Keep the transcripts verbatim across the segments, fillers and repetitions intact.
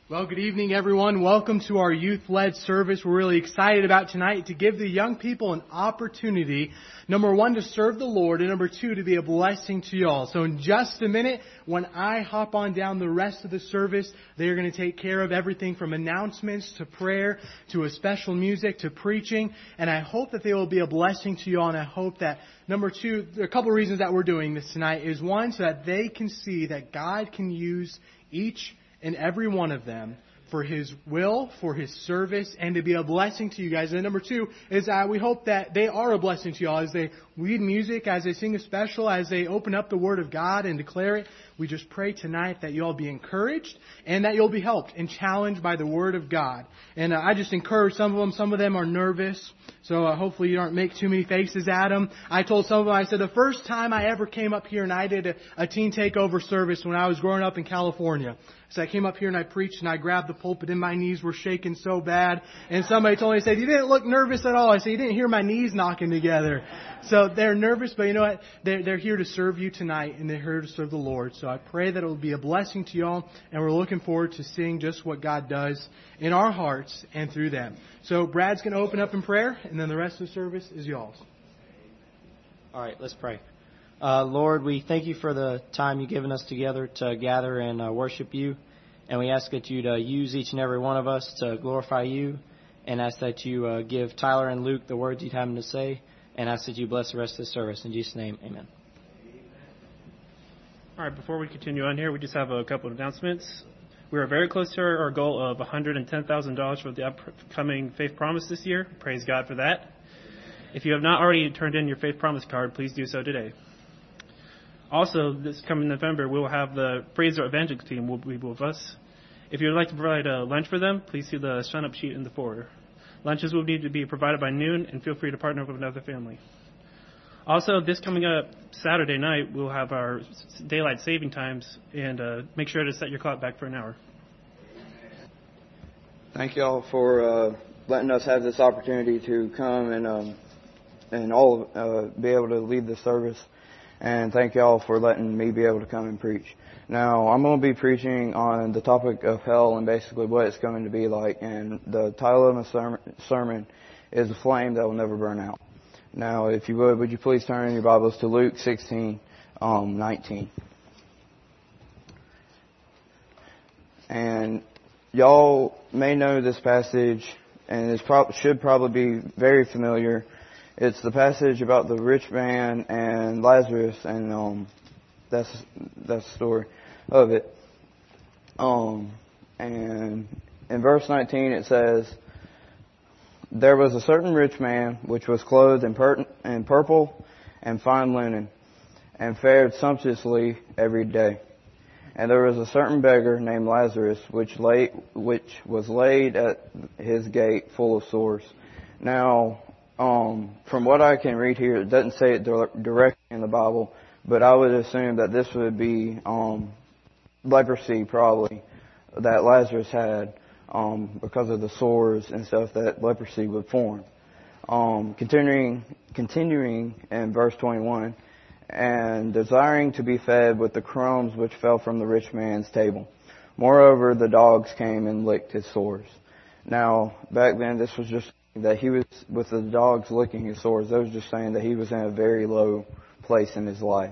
Well, good evening, everyone. Welcome to our youth-led service. We're really excited about tonight to give the young people an opportunity, number one, to serve the Lord, and number two, to be a blessing to y'all. So in just a minute, when I hop on down the rest of the service, they're going to take care of everything from announcements to prayer to a special music to preaching. And I hope that they will be a blessing to y'all. And I hope that, number two, there are a couple of reasons that we're doing this tonight is one, so that they can see that God can use each and every one of them for His will, for His service, and to be a blessing to you guys. And number two is that we hope that they are a blessing to y'all as they read music, as they sing a special, as they open up the Word of God and declare it. We just pray tonight that you'll be encouraged and that you'll be helped and challenged by the Word of God. And uh, I just encourage some of them. Some of them are nervous, so uh, hopefully you don't make too many faces at them. I told some of them, I said, the first time I ever came up here and I did a, a teen takeover service when I was growing up in California. So I came up here and I preached and I grabbed the pulpit and my knees were shaking so bad. And somebody told me, they said, you didn't look nervous at all. I said, you didn't hear my knees knocking together. So they're nervous, but you know what? They're, they're here to serve you tonight and they're here to serve the Lord. So I pray that it will be a blessing to y'all, and we're looking forward to seeing just what God does in our hearts and through them. So Brad's going to open up in prayer, and then the rest of the service is y'all's. All right, let's pray. Uh, Lord, we thank you for the time you've given us together to gather and uh, worship you. And we ask that you to use each and every one of us to glorify you. And ask that you uh, give Tyler and Luke the words you'd have them to say. And ask that you bless the rest of the service. In Jesus' name, amen. All right, before we continue on here, we just have a couple of announcements. We are very close to our goal of one hundred ten thousand dollars for the upcoming Faith Promise this year. Praise God for that. If you have not already turned in your Faith Promise card, please do so today. Also, this coming November, we will have the Fraser Evangelical team will be with us. If you would like to provide a lunch for them, please see the sign-up sheet in the foyer. Lunches will need to be provided by noon, and feel free to partner with another family. Also, this coming up Saturday night, we'll have our daylight saving times, and uh, make sure to set your clock back for an hour. Thank you all for uh, letting us have this opportunity to come and um, and all uh, be able to lead the service. And thank you all for letting me be able to come and preach. Now, I'm going to be preaching on the topic of hell and basically what it's going to be like. And the title of my sermon is A Flame That Will Never Burn Out. Now, if you would, would you please turn in your Bibles to Luke sixteen, um, nineteen. And y'all may know this passage, and it pro- should probably be very familiar. It's the passage about the rich man and Lazarus, and um, that's that's the story of it. Um, and in verse nineteen it says, "There was a certain rich man which was clothed in, per- in purple and fine linen, and fared sumptuously every day. And there was a certain beggar named Lazarus, which lay which was laid at his gate full of sores." Now, Um, from what I can read here, it doesn't say it directly in the Bible, but I would assume that this would be um, leprosy, probably, that Lazarus had um, because of the sores and stuff that leprosy would form. Um, continuing, continuing in verse twenty-one, "And desiring to be fed with the crumbs which fell from the rich man's table. Moreover, the dogs came and licked his sores." Now, back then, this was just that he was, with the dogs licking his sores, that was just saying that he was in a very low place in his life.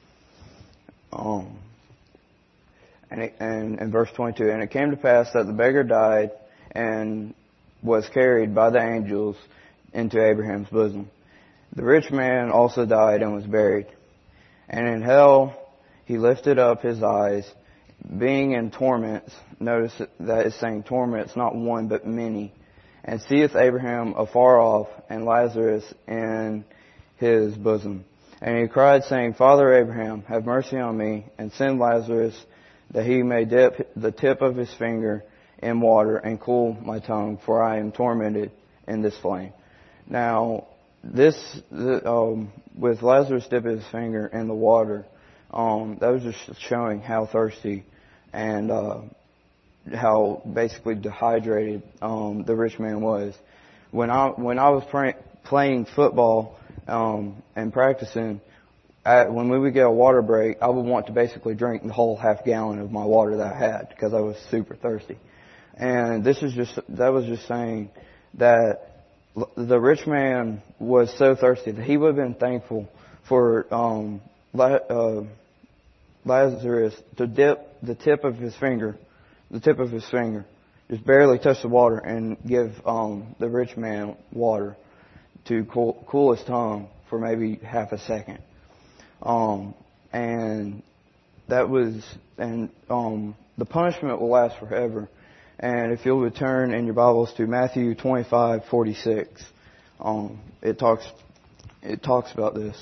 Um, and, it, and in verse twenty-two, "And it came to pass that the beggar died and was carried by the angels into Abraham's bosom. The rich man also died and was buried. And in hell he lifted up his eyes, being in torments." Notice that it's saying torments, not one but many. "And seeth Abraham afar off, and Lazarus in his bosom. And he cried, saying, Father Abraham, have mercy on me, and send Lazarus, that he may dip the tip of his finger in water, and cool my tongue, for I am tormented in this flame." Now, this um, with Lazarus dipping his finger in the water, um, that was just showing how thirsty and uh, how basically dehydrated um, the rich man was. When I when I was pray, playing football um, and practicing, I, when we would get a water break, I would want to basically drink the whole half gallon of my water that I had because I was super thirsty. And this is just, that was just saying that the rich man was so thirsty that he would have been thankful for um, uh, Lazarus to dip the tip of his finger, the tip of his finger, just barely touch the water and give um, the rich man water to cool, cool his tongue for maybe half a second. Um, and that was, and um, the punishment will last forever. And if you'll return in your Bibles to Matthew twenty-five forty-six, um, it talks it talks about this,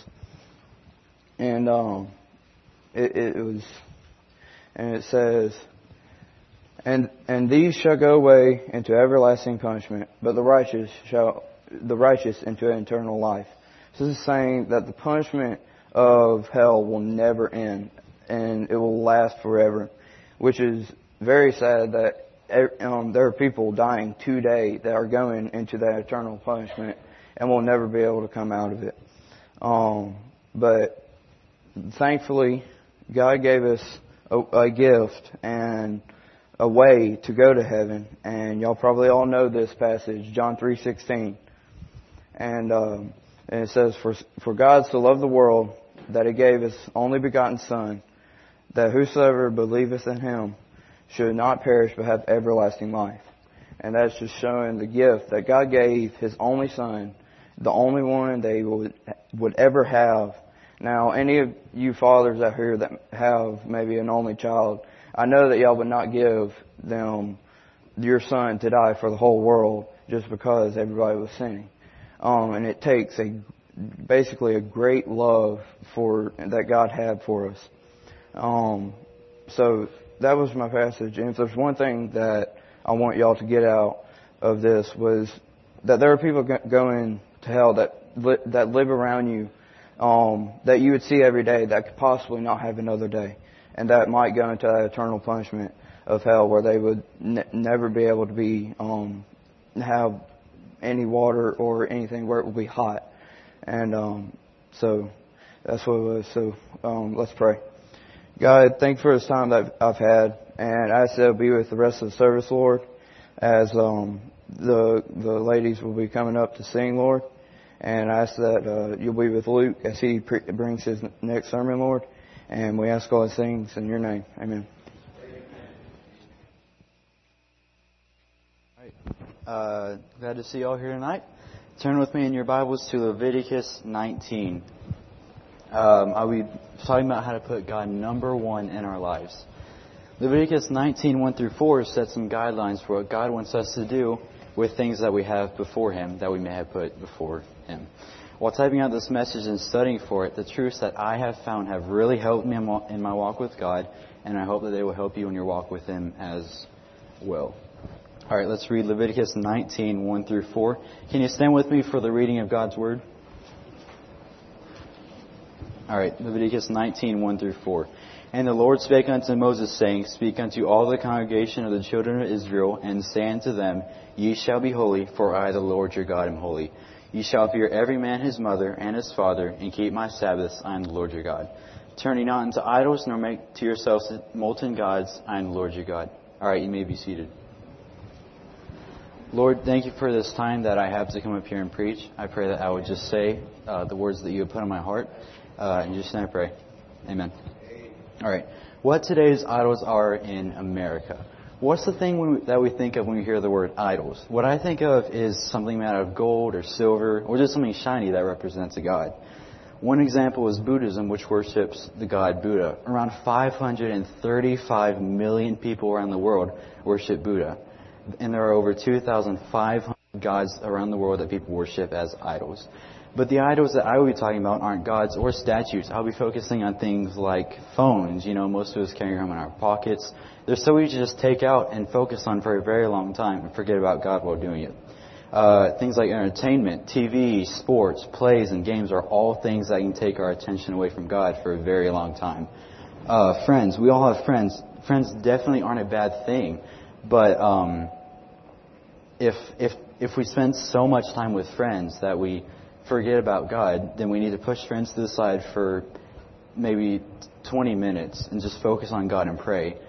and um, it, it was, and it says, and and these shall go away into everlasting punishment, but the righteous shall the righteous into eternal life. So this is saying that the punishment of hell will never end, and it will last forever, which is very sad that. Um, there are people dying today that are going into that eternal punishment and will never be able to come out of it. Um, but thankfully, God gave us a, a gift and a way to go to heaven. And y'all probably all know this passage, John three sixteen. And, um, and it says, for, for God so loved the world that He gave His only begotten Son, that whosoever believeth in Him should not perish but have everlasting life. And that's just showing the gift that God gave His only Son, the only one they would would ever have. Now, any of you fathers out here that have maybe an only child, I know that y'all would not give them your son to die for the whole world just because everybody was sinning. Um, and it takes a basically a great love for that God had for us. Um, so. That was my passage. And if there's one thing that I want y'all to get out of this was that there are people going to hell that li- that live around you, um, that you would see every day that could possibly not have another day, and that might go into that eternal punishment of hell where they would ne- never be able to be um, have any water or anything where it will be hot. And um, so that's what it was. So um, let's pray. God, thank you for this time that I've had, and I ask that it'll be with the rest of the service, Lord, as um, the the ladies will be coming up to sing, Lord. And I ask that uh, you'll be with Luke as he pre- brings his next sermon, Lord. And we ask all these things in your name. Amen. All right. Uh, glad to see you all here tonight. Turn with me in your Bibles to Leviticus nineteen. Um, I'll be talking about how to put God number one in our lives. Leviticus nineteen, one through four sets some guidelines for what God wants us to do with things that we have before Him, that we may have put before Him. While typing out this message and studying for it, the truths that I have found have really helped me in my walk with God, and I hope that they will help you in your walk with Him as well. All right, let's read Leviticus nineteen, one through four. Can you stand with me for the reading of God's Word? All right, Leviticus nineteen, one through four. And the Lord spake unto Moses, saying, Speak unto all the congregation of the children of Israel, and say unto them, Ye shall be holy, for I, the Lord your God, am holy. Ye shall fear every man his mother and his father, and keep my Sabbaths. I am the Lord your God. Turn ye not unto idols, nor make to yourselves molten gods. I am the Lord your God. All right, you may be seated. Lord, thank you for this time that I have to come up here and preach. I pray that I would just say uh, the words that you have put in my heart. Uh, and just I pray. Amen. All right. What today's idols are in America. What's the thing we, that we think of when we hear the word idols? What I think of is something made out of gold or silver, or just something shiny that represents a god. One example is Buddhism, which worships the god Buddha. Around five hundred thirty-five million people around the world worship Buddha. And there are over two thousand five hundred gods around the world that people worship as idols. But the idols that I will be talking about aren't gods or statues. I'll be focusing on things like phones. You know, most of us carry them in our pockets. They're so easy to just take out and focus on for a very long time and forget about God while doing it. Uh, things like entertainment, T V, sports, plays, and games are all things that can take our attention away from God for a very long time. Uh, friends, we all have friends. Friends definitely aren't a bad thing. But um, if if if we spend so much time with friends that we forget about God, then we need to push friends to the side for maybe twenty minutes and just focus on God and pray.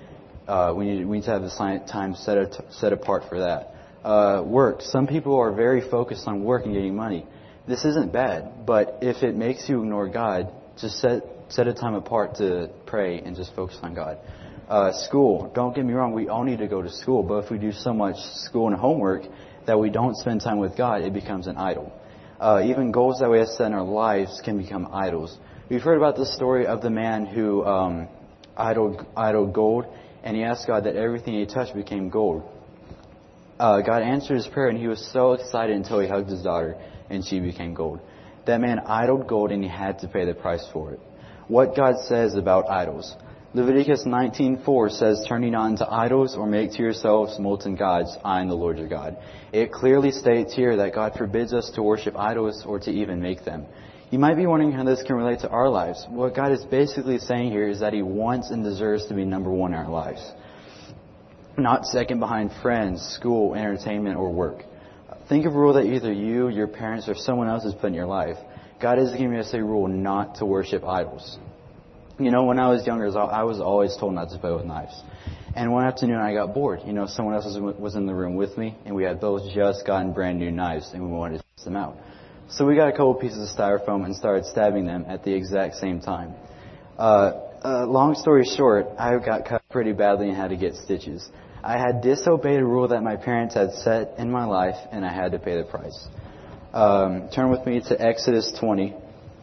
Uh, we need we need to have this time set a, set apart for that. Uh, work. Some people are very focused on work and getting money. This isn't bad, but if it makes you ignore God, just set set a time apart to pray and just focus on God. Uh, school. Don't get me wrong. We all need to go to school, but if we do so much school and homework that we don't spend time with God, it becomes an idol. Uh, even goals that we have set in our lives can become idols. We've heard about the story of the man who um, idled, idled gold, and he asked God that everything he touched became gold. Uh, God answered his prayer, and he was so excited until he hugged his daughter, and she became gold. That man idled gold, and he had to pay the price for it. What God says about idols. Leviticus nineteen four says, "Turn ye not unto idols, or make to yourselves molten gods. I am the Lord your God." It clearly states here that God forbids us to worship idols or to even make them. You might be wondering how this can relate to our lives. What God is basically saying here is that He wants and deserves to be number one in our lives. Not second behind friends, school, entertainment, or work. Think of a rule that either you, your parents, or someone else has put in your life. God is giving us a rule not to worship idols. You know, when I was younger, I was always told not to play with knives. And one afternoon I got bored. You know, someone else was, was in the room with me, and we had both just gotten brand new knives, and we wanted to test them out. So we got a couple pieces of styrofoam and started stabbing them at the exact same time. Uh, uh, long story short, I got cut pretty badly and had to get stitches. I had disobeyed a rule that my parents had set in my life, and I had to pay the price. Um, turn with me to Exodus twenty.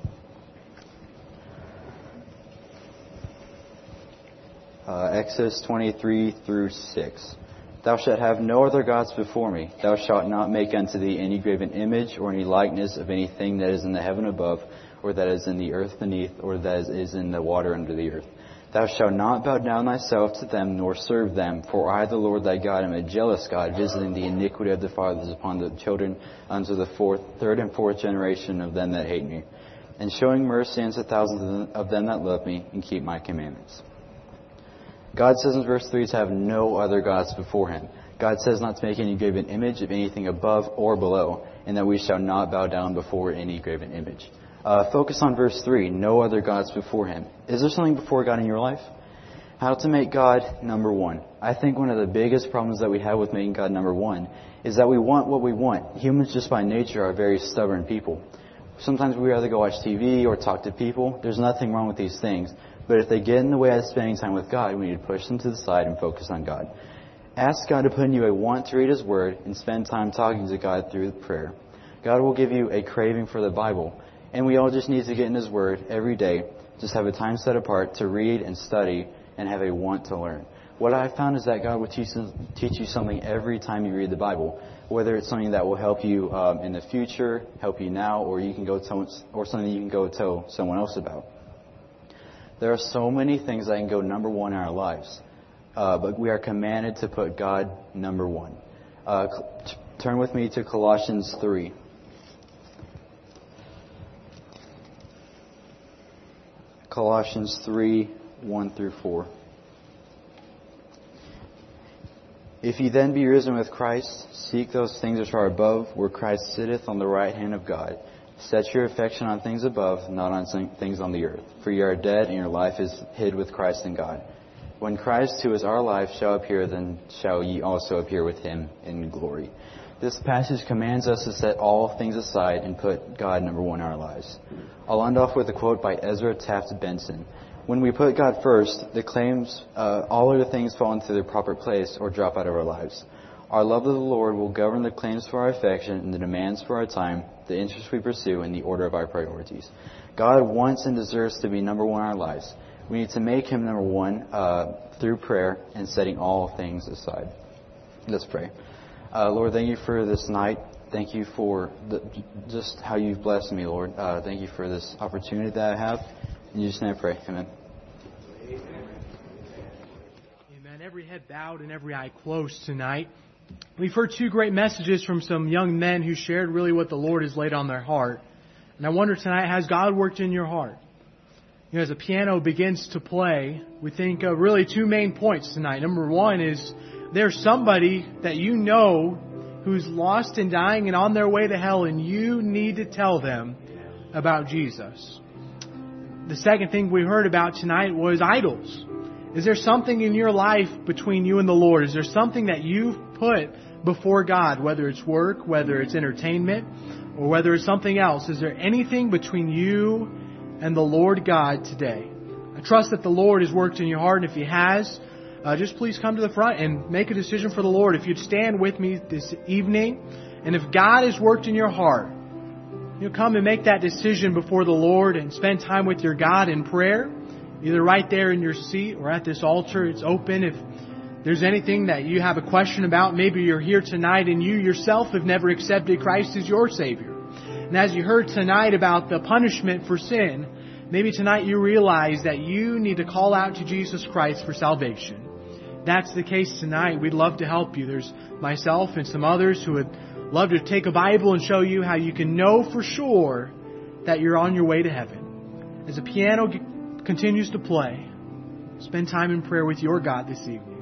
Uh, Exodus twenty-three through six. "Thou shalt have no other gods before me. Thou shalt not make unto thee any graven image or any likeness of anything that is in the heaven above, or that is in the earth beneath, or that is in the water under the earth. Thou shalt not bow down thyself to them, nor serve them. For I, the Lord thy God, am a jealous God, visiting the iniquity of the fathers upon the children unto the fourth, third and fourth generation of them that hate me, and showing mercy unto thousands of them that love me and keep my commandments." God says in verse three to have no other gods before Him. God says not to make any graven image of anything above or below, and that we shall not bow down before any graven image. Uh, focus on verse three, no other gods before Him. Is there something before God in your life? How to make God number one. I think one of the biggest problems that we have with making God number one is that we want what we want. Humans just by nature are very stubborn people. Sometimes we rather go watch T V or talk to people. There's nothing wrong with these things. But if they get in the way of spending time with God, we need to push them to the side and focus on God. Ask God to put in you a want to read His Word and spend time talking to God through prayer. God will give you a craving for the Bible. And we all just need to get in His Word every day. Just have a time set apart to read and study and have a want to learn. What I found is that God will teach, teach you something every time you read the Bible. Whether it's something that will help you um, in the future, help you now, or you can go tell, or something you can go tell someone else about. There are so many things that can go number one in our lives, uh, but we are commanded to put God number one. Uh, t- turn with me to Colossians three. Colossians three, one through four. "If ye then be risen with Christ, seek those things which are above, where Christ sitteth on the right hand of God. Set your affection on things above, not on things on the earth. For ye are dead, and your life is hid with Christ in God. When Christ, who is our life, shall appear, then shall ye also appear with Him in glory." This passage commands us to set all things aside and put God number one in our lives. I'll end off with a quote by Ezra Taft Benson. "When we put God first, the claims, uh, all other things fall into their proper place or drop out of our lives. Our love of the Lord will govern the claims for our affection and the demands for our time, the interests we pursue, and the order of our priorities. God wants and deserves to be number one in our lives. We need to make Him number one uh, through prayer and setting all things aside." Let's pray. Uh, Lord, thank you for this night. Thank you for the, just how you've blessed me, Lord. Uh, thank you for this opportunity that I have. In Jesus' name I pray. Amen. Amen. Every head bowed and every eye closed tonight. We've heard two great messages from some young men who shared really what the Lord has laid on their heart. And I wonder tonight, has God worked in your heart? You know, as the piano begins to play, we think of really two main points tonight. Number one is there's somebody that you know who's lost and dying and on their way to hell, and you need to tell them about Jesus. The second thing we heard about tonight was idols. Is there something in your life between you and the Lord? Is there something that you've put before God, whether it's work, whether it's entertainment, or whether it's something else? Is there anything between you and the Lord God today? I trust that the Lord has worked in your heart, and if He has, uh, just please come to the front and make a decision for the Lord. If you'd stand with me this evening, and if God has worked in your heart, you'll come and make that decision before the Lord and spend time with your God in prayer, either right there in your seat or at this altar. It's open. If there's anything that you have a question about, maybe you're here tonight and you yourself have never accepted Christ as your Savior. And as you heard tonight about the punishment for sin, maybe tonight you realize that you need to call out to Jesus Christ for salvation. If that's the case tonight, we'd love to help you. There's myself and some others who would love to take a Bible and show you how you can know for sure that you're on your way to heaven. As the piano continues to play, spend time in prayer with your God this evening.